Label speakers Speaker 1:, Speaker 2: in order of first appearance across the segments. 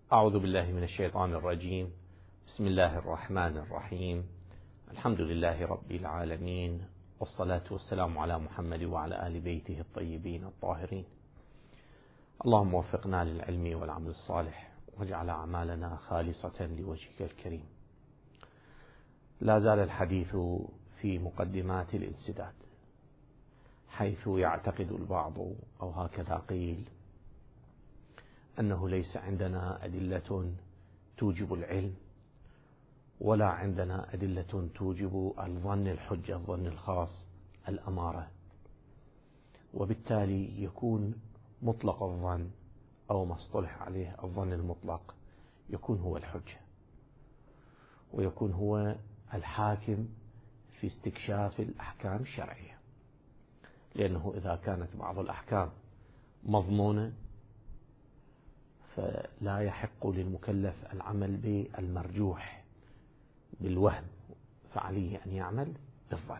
Speaker 1: أعوذ بالله من الشيطان الرجيم. بسم الله الرحمن الرحيم. الحمد لله رب العالمين، والصلاة والسلام على محمد وعلى آل بيته الطيبين الطاهرين. اللهم وفقنا للعلم والعمل الصالح، واجعل أعمالنا خالصة لوجهك الكريم. لا زال الحديث في مقدمات الانسداد، حيث يعتقد البعض أو هكذا قيل أنه ليس عندنا أدلة توجب العلم، ولا عندنا أدلة توجب الظن الحجة، الظن الخاص، الأمارة، وبالتالي يكون مطلق الظن أو ما اصطلح عليه الظن المطلق يكون هو الحجة، ويكون هو الحاكم في استكشاف الأحكام الشرعية، لأنه إذا كانت بعض الأحكام مضمونة فلا يحق للمكلف العمل بالمرجوح بالوهم، فعليه أن يعمل بالظن.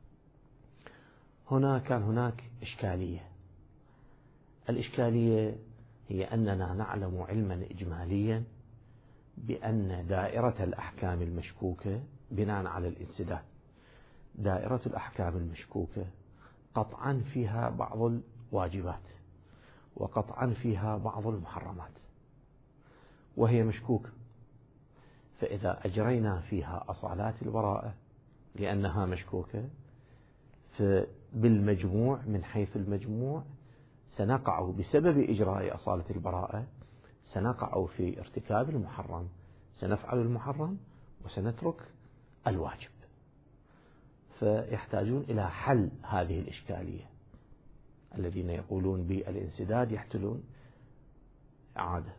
Speaker 1: هنا كان هناك إشكالية. الإشكالية هي أننا نعلم علما إجماليا بأن دائرة الأحكام المشكوكة بناء على الانسداد، دائرة الأحكام المشكوكة قطعا فيها بعض الواجبات، وقطعا فيها بعض المحرمات، وهي مشكوكة. فإذا أجرينا فيها أصالات البراءة لأنها مشكوكة، فبالمجموع من حيث المجموع سنقع بسبب إجراء أصالة البراءة سنقع في ارتكاب المحرم، سنفعل المحرم وسنترك الواجب. فيحتاجون إلى حل هذه الإشكالية. الذين يقولون بالانسداد يحتلون إعادة،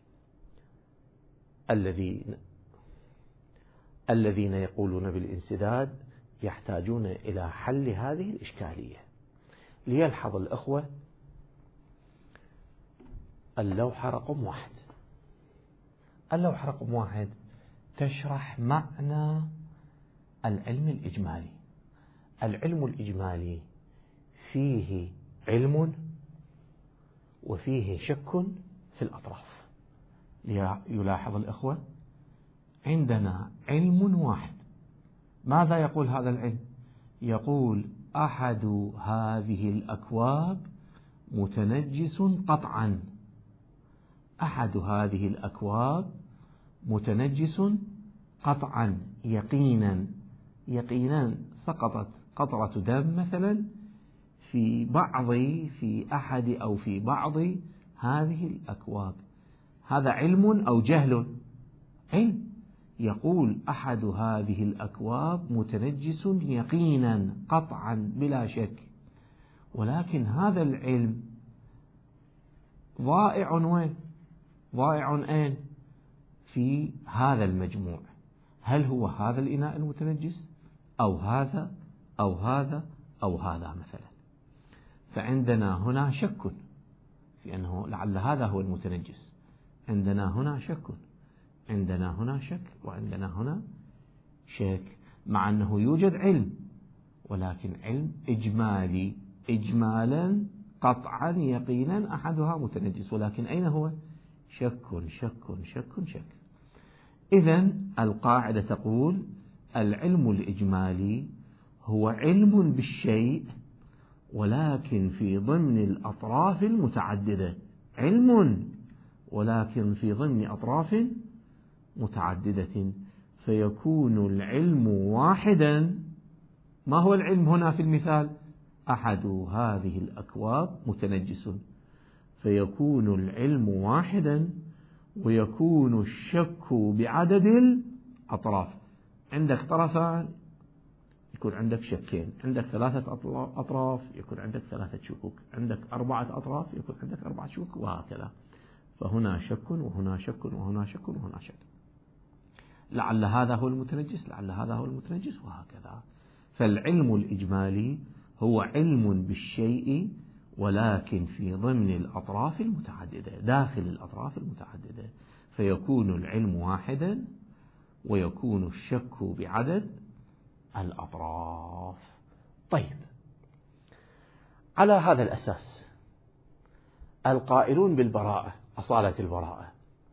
Speaker 1: الذين يقولون بالانسداد يحتاجون إلى حل هذه الإشكالية. ليلحظ الأخوة اللوحة رقم 1. اللوحة رقم 1 تشرح معنى العلم الإجمالي. العلم الإجمالي فيه علم وفيه شك في الأطراف. يلاحظ الأخوة عندنا علم واحد. ماذا يقول هذا العلم؟ يقول أحد هذه الأكواب متنجس قطعا. أحد هذه الأكواب متنجس قطعا، يقينا. يقينا سقطت قطرة دم مثلا في أحد أو في بعض هذه الأكواب. هذا علم أو جهل؟ علم. يقول أحد هذه الأكواب متنجس يقينا قطعا بلا شك، ولكن هذا العلم ضائع وين؟ ضائع أين؟ في هذا المجموع. هل هو هذا الإناء المتنجس أو هذا أو هذا أو هذا مثلا؟ فعندنا هنا شك في أنه لعل هذا هو المتنجس. عندنا هنا شك، عندنا هنا شك، وعندنا هنا شك، مع أنه يوجد علم، ولكن علم إجمالي، إجمالا قطعا يقينا أحدها متنجس، ولكن أين هو؟ شك شك شك شك. إذن القاعدة تقول العلم الإجمالي هو علم بالشيء ولكن في ضمن الأطراف المتعددة. علم ولكن في ضمن أطراف متعددة، فيكون العلم واحدا. ما هو العلم هنا في المثال؟ أحد هذه الأكواب متنجس، فيكون العلم واحدا ويكون الشك بعدد الأطراف. عندك طرفان يكون عندك شكين، عندك 3 أطراف يكون عندك 3 شكوك، عندك 4 أطراف يكون عندك 4 شكوك، وهكذا. فهنا شك وهنا شك وهنا شك وهنا شك، لعل هذا هو المتنجس، لعل هذا هو المتنجس، وهكذا. فالعلم الإجمالي هو علم بالشيء ولكن في ضمن الأطراف المتعددة، داخل الأطراف المتعددة، فيكون العلم واحدا ويكون الشك بعدد الأطراف. طيب، على هذا الأساس القائلون بالبراءة، أصالة البراءة،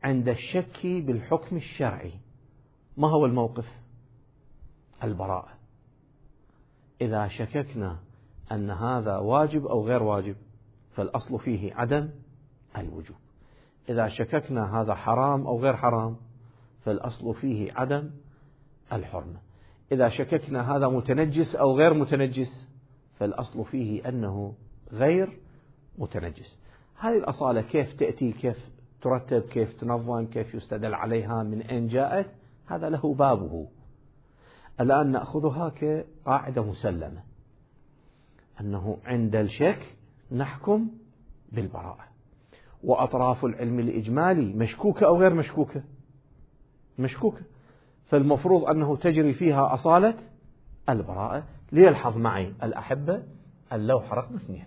Speaker 1: عند الشك بالحكم الشرعي ما هو الموقف؟ البراءة. إذا شككنا أن هذا واجب أو غير واجب فالأصل فيه عدم الوجوب. إذا شككنا هذا حرام أو غير حرام فالأصل فيه عدم الحرمة. إذا شككنا هذا متنجس أو غير متنجس فالأصل فيه أنه غير متنجس. هذه الأصالة كيف تأتي، كيف ترتب، كيف تنظم، كيف يستدل عليها، من أين جاءت، هذا له بابه. الآن نأخذها كقاعدة مسلمة أنه عند الشك نحكم بالبراءة. وأطراف العلم الإجمالي مشكوكة أو غير مشكوكة؟ مشكوكة، فالمفروض أنه تجري فيها أصالة البراءة. ليلحظ معي الأحبة اللوحة رقم 2.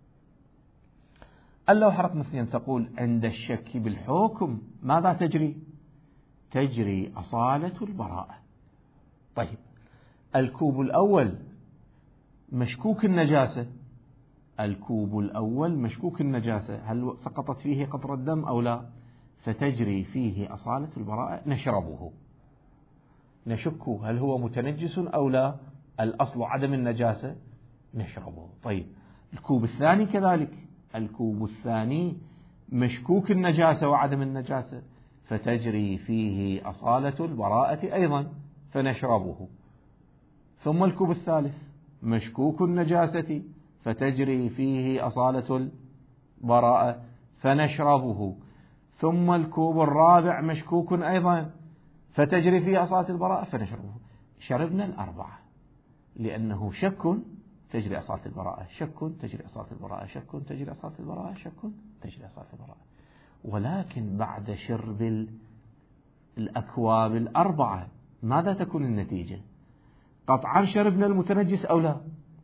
Speaker 1: اللوحة رقم 2 تقول عند الشك بالحكم ماذا تجري؟ تجري أصالة البراءة. طيب الكوب الأول مشكوك النجاسة، الكوب الأول مشكوك النجاسة، هل سقطت فيه قطرة دم أو لا؟ فتجري فيه أصالة البراءة. نشربه، نشك هل هو متنجس أو لا، الأصل عدم النجاسة، نشربه. طيب الكوب الثاني كذلك، الكوب الثاني مشكوك النجاسة وعدم النجاسة، فتجري فيه أصالة البراءة أيضا فنشربه. ثم الكوب الثالث مشكوك النجاسة فتجري فيه أصالة البراءة فنشربه. ثم الكوب الرابع مشكوك أيضا فتجري فيه أصالة البراءة فنشربه. شربنا الأربعة لأنه شك تجري أصالة البراءة، شك تجري أصالة البراءة، شك تجري أصالة البراءة، شك تجري أصالة البراءة. ولكن بعد شرب الأكواب الأربعة ماذا تكون النتيجة؟ قطعا شربنا المتنجس أو لا؟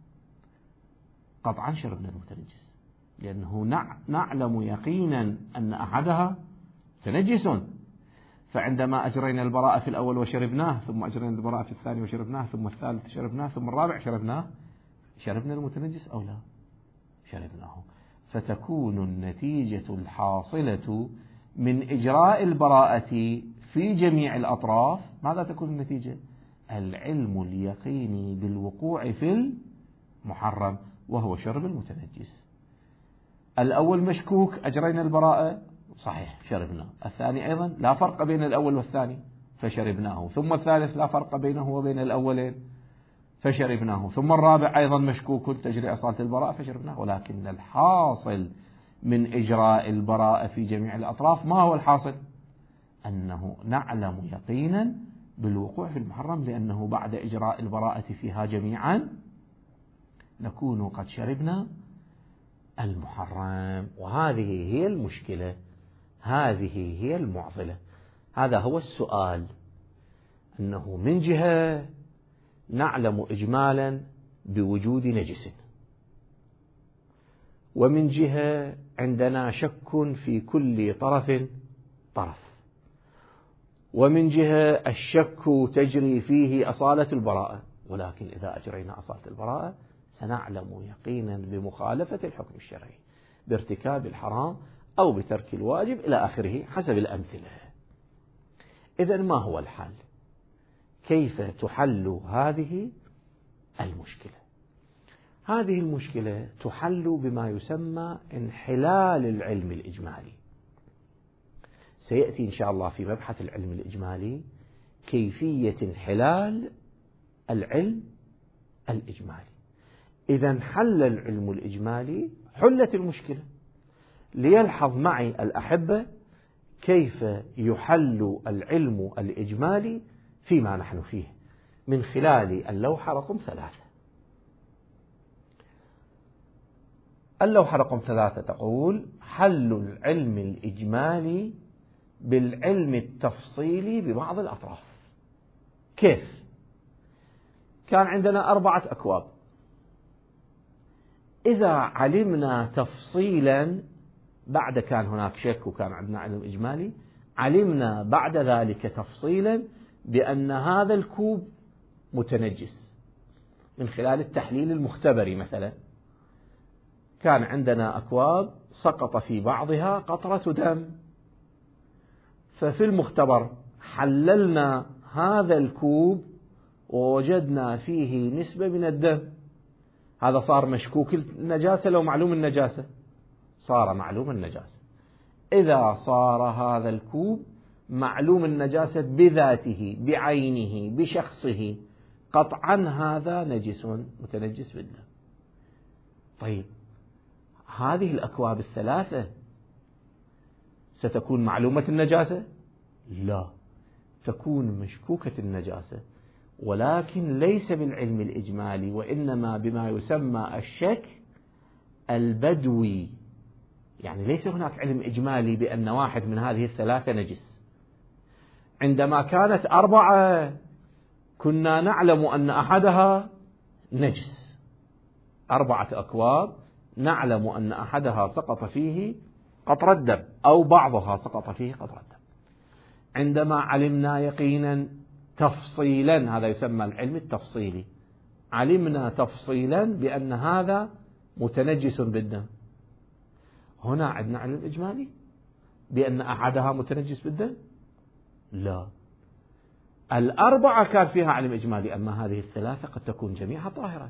Speaker 1: قطعا شربنا المتنجس، لأنه نعلم يقينا أن أحدها تنجس. فعندما أجرينا البراءة في الأول وشربناه، ثم أجرينا البراءة في الثاني وشربناه، ثم الثالث شربناه، ثم الرابع شربناه، شربنا المتنجس أو لا؟ شربناه. فتكون النتيجة الحاصلة من إجراء البراءة في جميع الأطراف ماذا تكون النتيجة؟ العلم اليقيني بالوقوع في المحرم وهو شرب المتنجس. الأول مشكوك أجرينا البراءة صحيح شربناه، الثاني أيضا لا فرق بين الأول والثاني فشربناه، ثم الثالث لا فرق بينه وبين الأولين فشربناه، ثم الرابع أيضا مشكوك تجري أصالة البراءة فشربناه. ولكن الحاصل من إجراء البراءة في جميع الأطراف ما هو الحاصل؟ أنه نعلم يقينا بالوقوع في المحرم، لأنه بعد إجراء البراءة فيها جميعا نكون قد شربنا المحرم. وهذه هي المشكلة، هذه هي المعضلة، هذا هو السؤال. أنه من جهة نعلم إجمالا بوجود نجس، ومن جهة عندنا شك في كل طرف، ومن جهة الشك تجري فيه أصالة البراءة. ولكن إذا أجرينا أصالة البراءة سنعلم يقينا بمخالفة الحكم الشرعي، بارتكاب الحرام أو بترك الواجب إلى آخره حسب الأمثلة. إذن ما هو الحل؟ كيف تحل هذه المشكلة؟ هذه المشكلة تحل بما يسمى انحلال العلم الإجمالي. سيأتي إن شاء الله في مبحث العلم الإجمالي كيفية انحلال العلم الإجمالي. إذا انحل العلم الإجمالي حلت المشكلة. ليلحظ معي الأحبة كيف يحل العلم الإجمالي فيما نحن فيه من خلال اللوحة رقم 3. اللوحة رقم 3 تقول حل العلم الإجمالي بالعلم التفصيلي ببعض الأطراف. كيف؟ كان عندنا 4 أكواب، إذا علمنا تفصيلا بعد كان هناك شك وكان عندنا علم إجمالي، علمنا بعد ذلك تفصيلا بأن هذا الكوب متنجس من خلال التحليل المختبري. مثلا كان عندنا أكواب سقط في بعضها قطرة دم، ففي المختبر حللنا هذا الكوب ووجدنا فيه نسبة من الدم، هذا صار مشكوك النجاسة لو معلوم النجاسة؟ صار معلوم النجاسة. إذا صار هذا الكوب معلوم النجاسة بذاته بعينه بشخصه، قطعا هذا نجس متنجس بالدم. طيب هذه الأكواب الثلاثة ستكون معلومة النجاسة؟ لا، تكون مشكوكة النجاسة، ولكن ليس بالعلم الإجمالي، وإنما بما يسمى الشك البدوي. يعني ليس هناك علم إجمالي بأن واحد من هذه الثلاثة نجس. عندما كانت 4 كنا نعلم أن أحدها نجس، 4 أكواب نعلم أن أحدها سقط فيه قطرة دم أو بعضها سقط فيه قطرة دم. عندما علمنا يقينا تفصيلا، هذا يسمى العلم التفصيلي، علمنا تفصيلا بأن هذا متنجس بالدم. هنا عندنا علم إجمالي بأن أحدها متنجس بالدم؟ لا، 4 كان فيها علم إجمالي، أما هذه الثلاثة قد تكون جميعها طاهرة.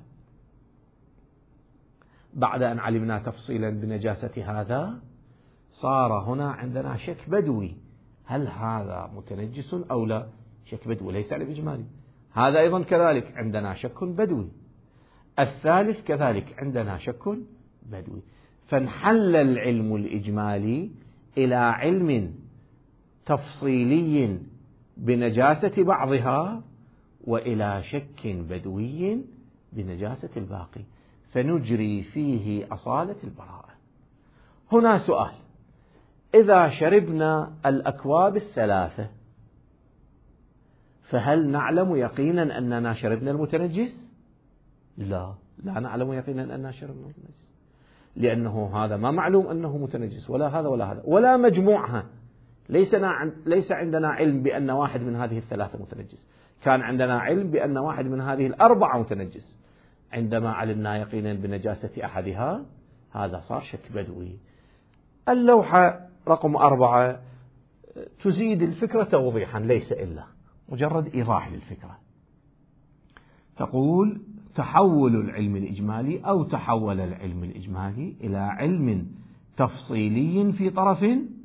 Speaker 1: بعد أن علمنا تفصيلا بنجاسة هذا، صار هنا عندنا شك بدوي، هل هذا متنجس أو لا؟ شك بدوي ليس علم إجمالي. هذا أيضا كذلك عندنا شك بدوي. الثالث كذلك عندنا شك بدوي. فانحل العلم الإجمالي إلى علم تفصيلي بنجاسة بعضها، وإلى شك بدوي بنجاسة الباقي، فنجري فيه أصالة البراءة. هنا سؤال: إذا شربنا الأكواب الثلاثة فهل نعلم يقينا أننا شربنا المتنجس؟ لا، لا نعلم يقينا أننا شربنا المتنجس، لأنه هذا ما معلوم أنه متنجس، ولا هذا ولا هذا ولا مجموعها. ليس عندنا علم بأن واحد من هذه الثلاثة متنجس، كان عندنا علم بأن واحد من هذه 4 متنجس. عندما علمنا يقينا بنجاسة أحدها، هذا صار شك بدوي. اللوحة رقم 4 تزيد الفكرة توضيحا، ليس إلا مجرد إيضاح للفكرة. تقول: تحول العلم الإجمالي أو تحول العلم الإجمالي إلى علم تفصيلي في طرف،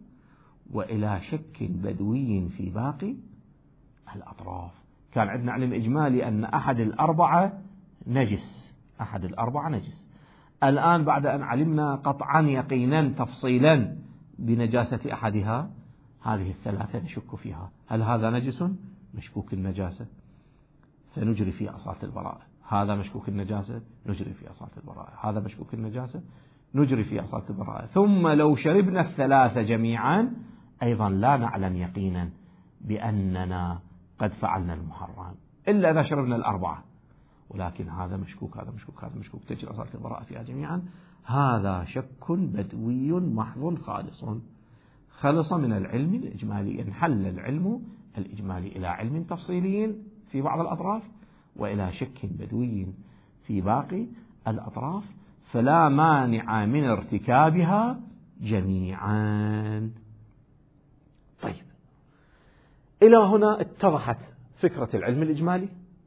Speaker 1: وإلى شك بدوي في باقي الأطراف. كان عندنا علم إجمالي أن أحد ال4 نجس، أحد ال4 نجس. الآن بعد أن علمنا قطعا يقينا تفصيلا بنجاسة أحدها، هذه الثلاثة نشك فيها، هل هذا نجس؟ مشكوك النجاسة، فنجري في أصالة البراءة. هذا مشكوك النجاسة، نجري في أصالة البراءة. هذا مشكوك النجاسة، نجري في أصالة البراءة. ثم لو شربنا الثلاثة جميعا أيضا لا نعلم يقينا بأننا قد فعلنا المحرم إلا إذا شربنا ال4، ولكن هذا مشكوك هذا مشكوك هذا مشكوك، تجري أصالة البراءة فيها جميعا. هذا شك بدوي محض خالص من العلم الإجمالي. انحل العلم الإجمالي إلى علم تفصيلي في بعض الأطراف، وإلى شك بدوي في باقي الأطراف، فلا مانع من ارتكابها جميعا. طيب، إلى هنا اتضحت فكرة العلم الإجمالي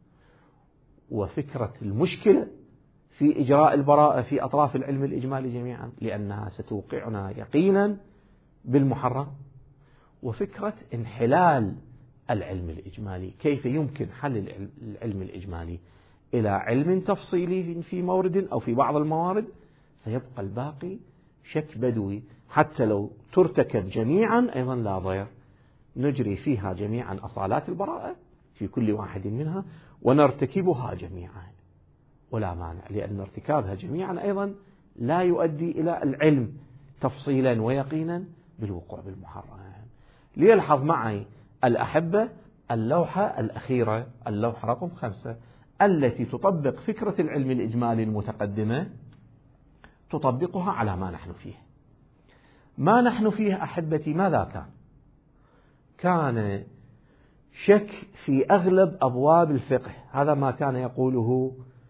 Speaker 1: وفكرة المشكلة في إجراء البراءة في أطراف العلم الإجمالي جميعا، لأنها ستوقعنا يقينا بالمحرم، وفكرة انحلال العلم الإجمالي، كيف يمكن حل العلم الإجمالي إلى علم تفصيلي في مورد أو في بعض الموارد، فيبقى الباقي شك بدوي. حتى لو ترتكب جميعا أيضا لا ضير، نجري فيها جميعا أصالات البراءة في كل واحد منها، ونرتكبها جميعا ولا مانع، لأن ارتكابها جميعا أيضا لا يؤدي إلى العلم تفصيلا ويقينا بالوقوع بالمحرم. ليلحظ معي الأحبة اللوحة الأخيرة، اللوحة رقم 5، التي تطبق فكرة العلم الإجمالي المتقدمة، تطبقها على ما نحن فيه. ما نحن فيه أحبتي ماذا كان؟ كان شك في أغلب أبواب الفقه، هذا ما كان يقوله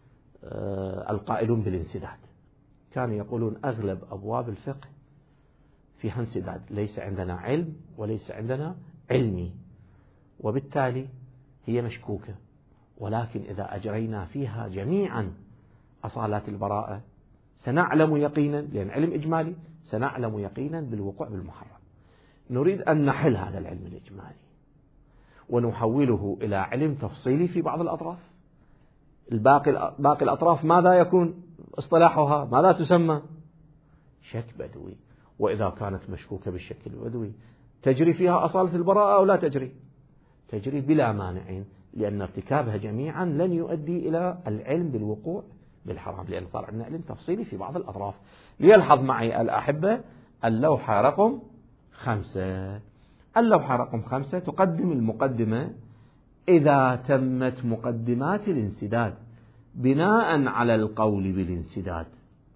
Speaker 1: القائلون بالانسداد. كانوا يقولون أغلب أبواب الفقه فيها انسداد، ليس عندنا علم وليس عندنا علمي، وبالتالي هي مشكوكة. ولكن إذا أجرينا فيها جميعا أصالات البراءة سنعلم يقينا، لأن علم إجمالي، سنعلم يقينا بالوقوع بالمحرم. نريد أن نحل هذا العلم الإجمالي ونحوله إلى علم تفصيلي في بعض الأطراف. باقي الأطراف ماذا يكون اصطلاحها؟ ماذا تسمى؟ شك بدوي. وإذا كانت مشكوكة بالشك البدوي تجري فيها أصالة البراءة أو لا تجري؟ تجري بلا مانع، لأن ارتكابها جميعا لن يؤدي إلى العلم بالوقوع بالحرام، لأن صار عندنا علم تفصيلي في بعض الأطراف. ليلحظ معي الأحبة اللوحة رقم 5. اللوحة رقم 5 تقدم المقدمة: إذا تمت مقدمات الانسداد بناء على القول بالانسداد.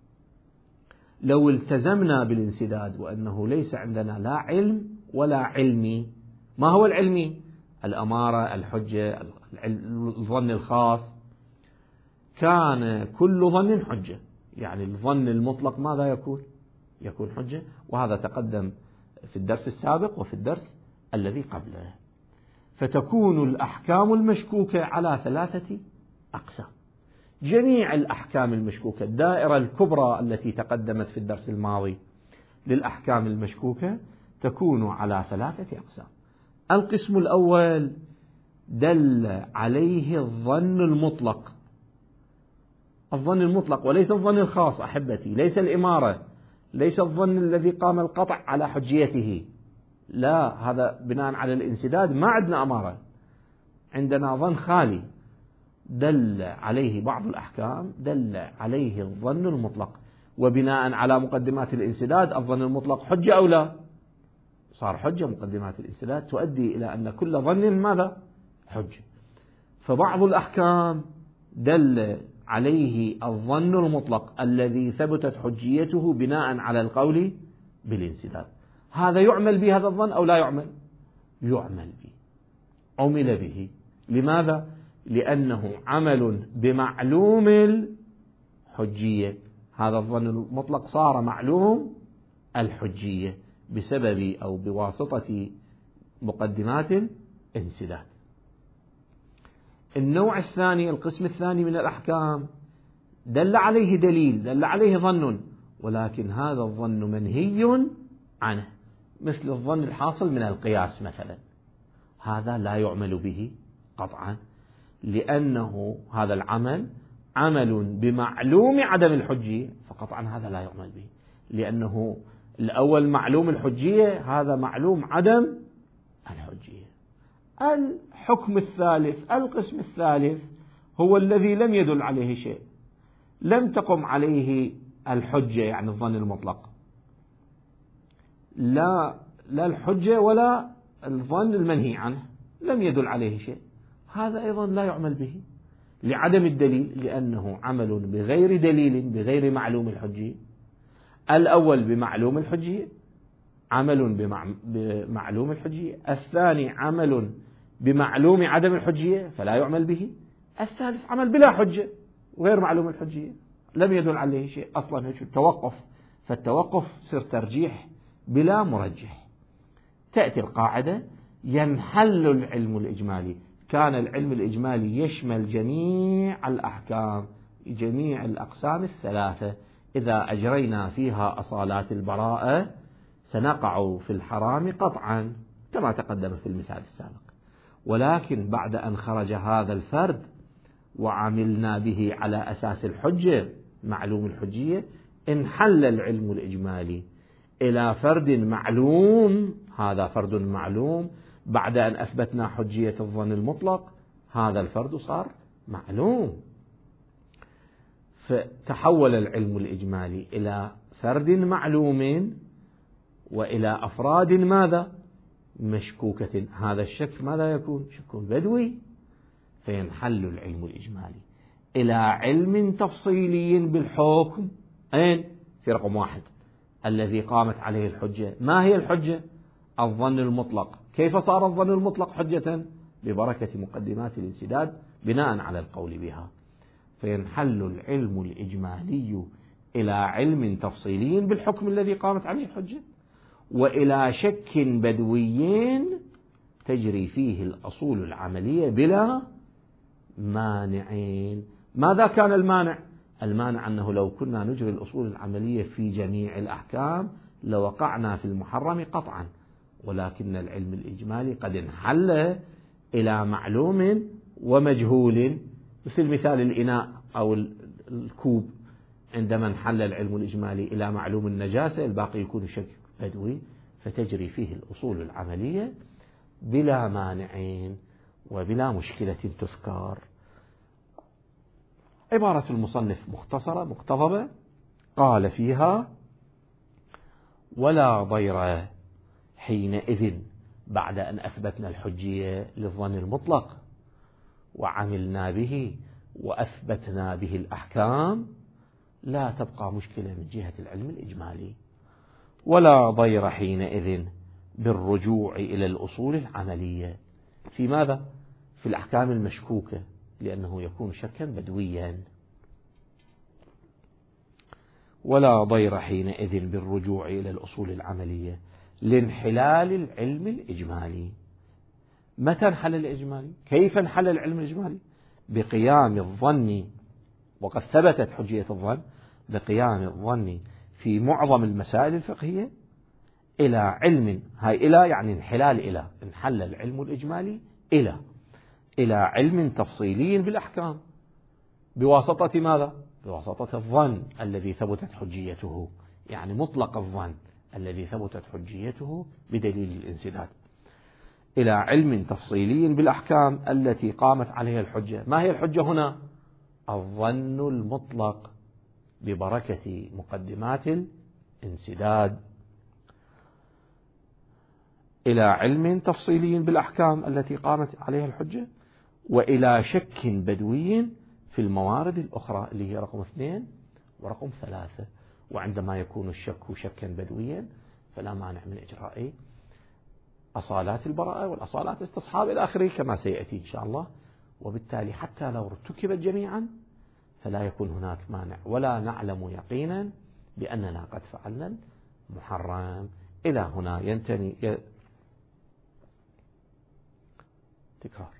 Speaker 1: لو التزمنا بالانسداد وأنه ليس عندنا لا علم ولا علمي. ما هو العلمي؟ الأمارة، الحجة، الظن الخاص. كان كل ظن حجة، يعني الظن المطلق ماذا يكون؟ يكون حجة، وهذا تقدم في الدرس السابق وفي الدرس الذي قبله. فتكون الأحكام المشكوكة على 3 أقسام. جميع الأحكام المشكوكة، الدائرة الكبرى التي تقدمت في الدرس الماضي للأحكام المشكوكة تكون على 3 أقسام. القسم الأول دل عليه الظن المطلق. الظن المطلق وليس الظن الخاص أحبتي، ليس الإمارة، ليس الظن الذي قام القطع على حجيته، لا، هذا بناء على الانسداد ما عندنا أمارة، عندنا ظن خالي. دل عليه بعض الأحكام، دل عليه الظن المطلق، وبناء على مقدمات الانسداد الظن المطلق حجة أو لا؟ صار حجة. مقدمات الانسداد تؤدي إلى أن كل ظن ماذا؟ حجة. فبعض الأحكام دل عليه الظن المطلق الذي ثبتت حجيته بناء على القول بالانسداد. هذا يعمل به هذا الظن أو لا يعمل؟ يعمل به، عمل به. لماذا؟ لأنه عمل بمعلوم الحجية. هذا الظن المطلق صار معلوم الحجية بسبب أو بواسطة مقدمات الانسداد. النوع الثاني، القسم الثاني من الأحكام، دل عليه دليل، دل عليه ظن، ولكن هذا الظن منهي عنه، مثل الظن الحاصل من القياس مثلا. هذا لا يعمل به قطعا، لأنه هذا العمل عمل بمعلوم عدم الحجية، فقطعا هذا لا يعمل به، لأنه الأول معلوم الحجية، هذا معلوم عدم الحجية. الحكم الثالث، القسم الثالث، هو الذي لم يدل عليه شيء، لم تقم عليه الحجة، يعني الظن المطلق، لا الحجة ولا الظن المنهي عنه، لم يدل عليه شيء. هذا أيضا لا يعمل به لعدم الدليل، لأنه عمل بغير دليل، بغير معلوم الحجية. الأول بمعلوم الحجية، عمل بمعلوم الحجية. الثاني عمل بمعلوم عدم الحجية فلا يعمل به. الثالث عمل بلا حجة وغير معلوم الحجية، لم يدل عليه شيء أصلا، توقف. فالتوقف صير ترجيح بلا مرجح. تأتي القاعدة: ينحل العلم الإجمالي. كان العلم الإجمالي يشمل جميع الأحكام، جميع الأقسام 3. إذا أجرينا فيها أصالات البراءة سنقع في الحرام قطعا كما تقدم في المثال السابق. ولكن بعد أن خرج هذا الفرد وعملنا به على أساس الحجة، معلوم الحجية، انحل العلم الإجمالي إلى فرد معلوم. هذا فرد معلوم بعد أن أثبتنا حجية الظن المطلق، هذا الفرد صار معلوم. فتحول العلم الإجمالي إلى فرد معلوم وإلى أفراد ماذا؟ مشكوكة. هذا الشك ماذا يكون؟ شك بدوي. فينحل العلم الإجمالي إلى علم تفصيلي بالحكم. أين؟ في رقم 1 الذي قامت عليه الحجة. ما هي الحجة؟ الظن المطلق. كيف صار الظن المطلق حجة؟ ببركة مقدمات الانسداد بناء على القول بها. فينحل العلم الإجمالي إلى علم تفصيلي بالحكم الذي قامت عليه الحجة، وإلى شك بدوي تجري فيه الأصول العملية بلا مانعين. ماذا كان المانع؟ المانع أنه لو كنا نجري الأصول العملية في جميع الأحكام لوقعنا في المحرم قطعا، ولكن العلم الإجمالي قد انحل إلى معلوم ومجهول، مثل مثال الإناء أو الكوب، عندما انحل العلم الإجمالي إلى معلوم النجاسة الباقي يكون شك بدوي، فتجري فيه الأصول العملية بلا مانعين وبلا مشكلة تذكر. عبارة المصنف مختصرة مقتضبة، قال فيها: ولا ضير حينئذ بعد أن أثبتنا الحجية للظن المطلق وعملنا به وأثبتنا به الأحكام، لا تبقى مشكلة من جهة العلم الإجمالي. ولا ضير حينئذ بالرجوع إلى الأصول العملية في ماذا؟ في الأحكام المشكوكة، لأنه يكون شكا بدويا. ولا ضير حينئذ بالرجوع إلى الأصول العملية لانحلال العلم الإجمالي. متى انحل الإجمالي؟ كيف انحل العلم الإجمالي؟ بقيام الظن، وقد ثبتت حجية الظن، بقيام الظن في معظم المسائل الفقهية إلى علم، هاي إلى يعني انحلال، إلى انحل العلم الإجمالي إلى علم تفصيلي بالأحكام بواسطة ماذا؟ بواسطة الظن الذي ثبتت حجيته، يعني مطلق الظن الذي ثبتت حجيته بدليل الانسداد، إلى علم تفصيلي بالأحكام التي قامت عليها الحجة. ما هي الحجة هنا؟ الظن المطلق ببركة مقدمات الانسداد. إلى علم تفصيلي بالأحكام التي قامت عليها الحجة، وإلى شك بدوي في الموارد الأخرى اللي هي رقم 2 ورقم 3. وعندما يكون الشك شكا بدويا فلا مانع من إجراء أصالات البراءة والأصالات استصحاب إلى آخره كما سيأتي إن شاء الله. وبالتالي حتى لو ارتكبت جميعا فلا يكون هناك مانع، ولا نعلم يقينا بأننا قد فعلنا المحرم. إلى هنا ينتهي تكرار.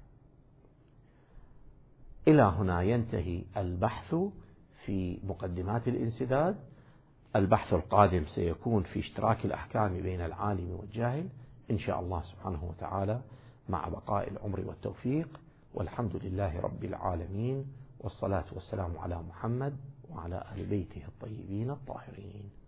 Speaker 1: إلى هنا ينتهي البحث في مقدمات الانسداد. البحث القادم سيكون في اشتراك الأحكام بين العالم والجاهل إن شاء الله سبحانه وتعالى، مع بقاء العمر والتوفيق. والحمد لله رب العالمين، والصلاة والسلام على محمد وعلى آل بيته الطيبين الطاهرين.